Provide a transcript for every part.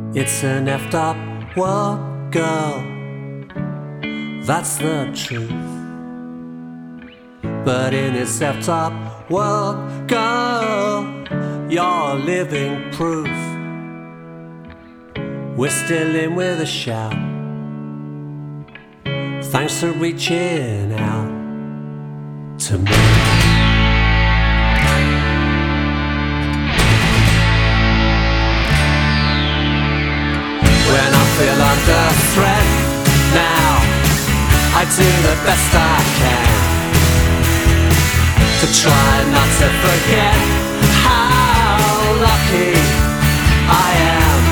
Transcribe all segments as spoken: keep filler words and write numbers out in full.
It's an effed up world, girl, that's the truth. But in this effed up world, girl, you're living proof. We're still in with a shout, thanks for reaching out to me. When I feel under threat now, I do the best I can to try not to forget how lucky I am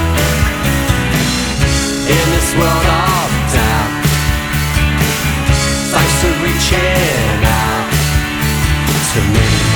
in this world of doubt. Thanks for reaching out to me.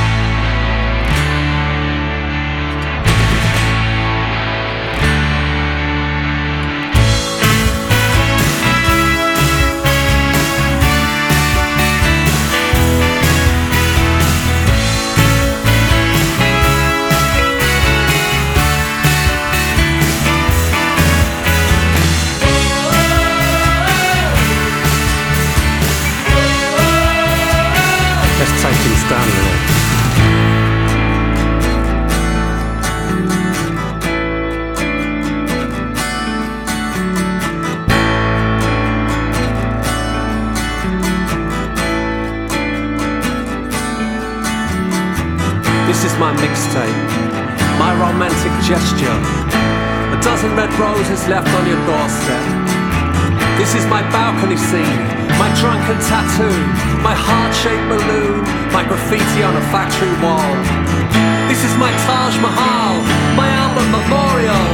Let's take things down a minute. This is my mixtape, my romantic gesture. A dozen red roses left on your doorstep. This is my balcony scene, my drunken tattoo, my heart-shaped balloon, my graffiti on a factory wall. This is my Taj Mahal, my album memorial.